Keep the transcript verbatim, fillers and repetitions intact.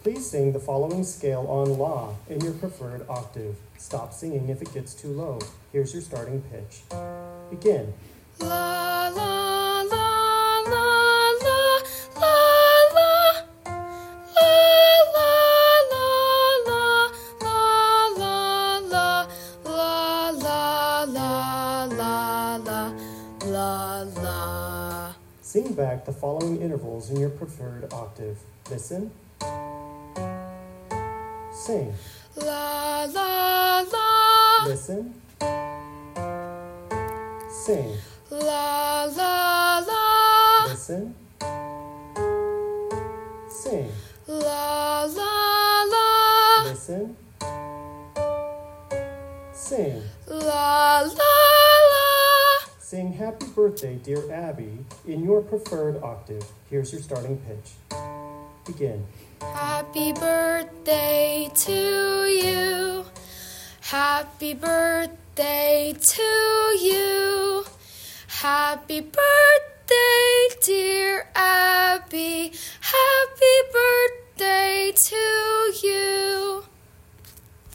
Please sing the following scale on La in your preferred octave. Stop singing if it gets too low. Here's your starting pitch. Begin. La la la la la la la. La la la la la la la la la la la la la. Sing back the following intervals in your preferred octave. Listen. Sing. La la la. Listen. Sing. La la la. Listen. Sing. La la la. Listen. Sing. La la la. Sing Happy Birthday, Dear Abby in your preferred octave. Here's your starting pitch. Begin. Happy birthday to you. Happy birthday to you. Happy birthday, dear Abby. Happy birthday to